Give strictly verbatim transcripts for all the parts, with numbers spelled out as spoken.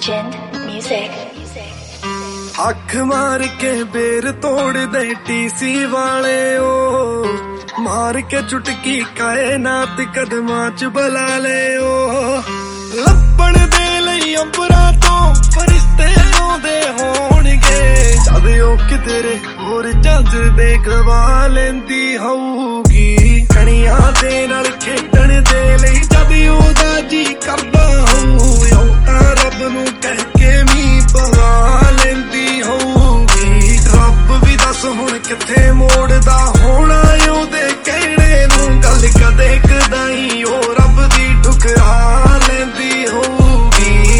Legend Music. ਅੱਖ ਮਾਰ ਕੇ ਬੇਰ ਤੋੜ ਦੇ ਟੀਸੀ ਵਾਲੇ ਓ ਮਾਰ ਕੇ ਚੁਟਕੀ ਕਾਇਨਾਤ ਕਦਮਾਂ ਚ ਬੁਲਾ ਲੈ ਓ ਲੱਭਣ ਦੇ ਲਈ ਅੰਬਰਾਂ ਤੋਂ ਫਰਿਸ਼ਤੇ ਆਉਂਦੇ ਹੋਣਗੇ ਜਦ ਉਹ ਕਿਧਰੇ ਹੋਰ ਜੱਜ ਦੇ ਗਵਾ ਲੈਂਦੀ ਹੋਊਗੀ ਕਣੀਆਂ ਦੇ ਨਾਲ ਖੇਡਣ ਦੇ ਲਈ ਜਦ ਉਹਦਾ ਜੀ ਕਰਦਾ ਹੋਊ ਉਹ ਤਾਂ ਰੱਬ ਨੂੰ ਕਹਿ ਕੇ ਮੀਂਹ ਪਵਾ ਲੈਂਦੀ ਹੋਊਗੀ ਰੱਬ ਵੀ ਦੱਸ ਹੁਣ ਕਿੱਥੇ ਮੋੜਦਾ ਹੋਣਾ ਉਹਦੇ ਕਹਿਣੇ ਨੂੰ ਗੱਲ ਕਦੇ ਕਦਾਈ ਉਹ ਰੱਬ ਦੀ ਠੁਕਰਾ ਲੈਂਦੀ ਹੋਊਗੀ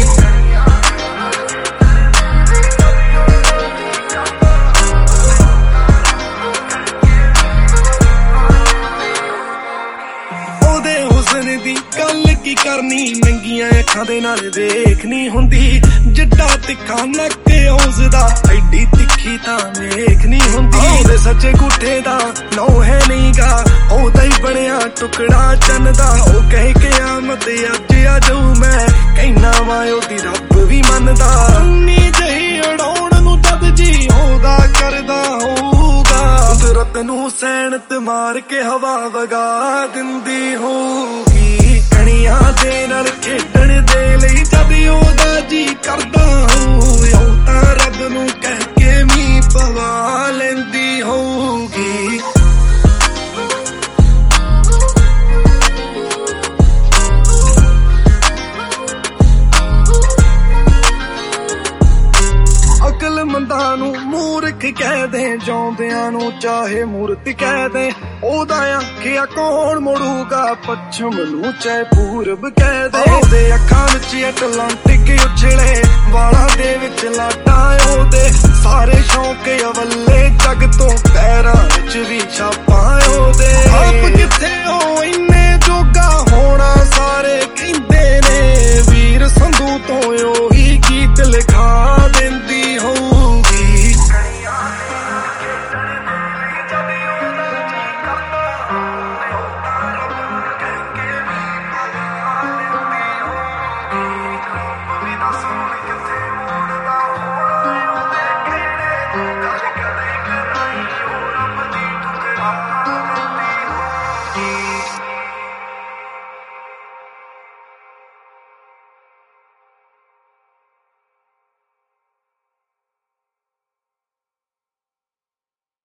ਉਹਦੇ ਹੁਸਨ ਦੀ ਗੱਲ ਕੀ ਕਰਨੀ ਨੰਗੀਆਂ ਅੱਖਾਂ ਦੇ ਨਾਲ ਦੇਖਣੀ ਹੁੰਦੀ ਜਿੱਡਾ ਤਿੱਖਾ ਨੱਕ ਉਸਦਾ ਐਡੀ ਤਿੱਖੀ ਤਾਂ ਵੇਖ ਨਹੀਂ ਹੁੰਦੀ ਉਹਦੇ ਸੱਚੇ ਗੁੱਠੇ ਦਾ ਨੌ ਹੈ ਨੀਗਾ ਉਹਦਾ ਹੀ ਬਣਿਆ ਟੁਕੜਾ ਚੰਨ ਦਾ ਉਹ ਕਹਿ ਕਿਆਮਤ ਅੱਜ ਆ ਜਾਊ ਮੈਂ ਕਹਿਣਾ ਵਾ ਉਹਦੀ ਰੱਬ ਵੀ ਮੰਨਦਾ ਉਨੀ ਜਹੀ ਉਡਾਉਣ ਨੂੰ ਜਦ ਜੀ ਉਹਦਾ ਕਰਦਾ ਹੋਊਗਾ ਕੁਦਰਤ ਨੂੰ ਸੈਨਤ ਮਾਰ ਕੇ ਹਵਾ ਵਗਾ ਦਿੰਦੀ ਹੋਊਗੀ ਕਣੀਆਂ ਦੇ ਨਾਲ ਖੇਡਣ ਦੇ ਲਈ ਜਦ ਉਹਦਾ ਜੀ ਕਰਦਾ ਹੋਊ ਉਹ ਤਾਂ ਰੱਬ ਨੂੰ ਕਹਿ ਕੇ ਮੀਂਹ ਪਵਾ ਲੈਂਦੀ ਹੋਊਗੀ ਅਕਲਮੰਦਾਂ ਨੂੰ ਮੂਰਖ ਕਹਿ ਦੇ ਜਿਉਂਦਿਆਂ ਨੂੰ ਚਾਹੇ ਮੂਰਤ ਕਹਿ ਦੇ ਉਹਦਾ ਆਖਿਆ ਕੌਣ ਮੋੜੂਗਾ ਪੱਛਮ ਨੂੰ ਚਾਹੇ ਪੂਰਬ ਕਹਿ ਦੇ ਉਹਦੇ ਅੱਖਾਂ ਵਿੱਚ ਐਟਲਾਂਟਿਕ ਉਛਲੇ ਵਾਲਾਂ ਦੇ ਵਿੱਚ ਲਾਟਾਂ ਉਹਦੇ ਸਾਰੇ ਸ਼ੌਂਕ ਅਵੱਲੇ ਜੱਗ ਤੋਂ ਪੈਰਾਂ ਵਿੱਚ ਵੀ ਛਾਪ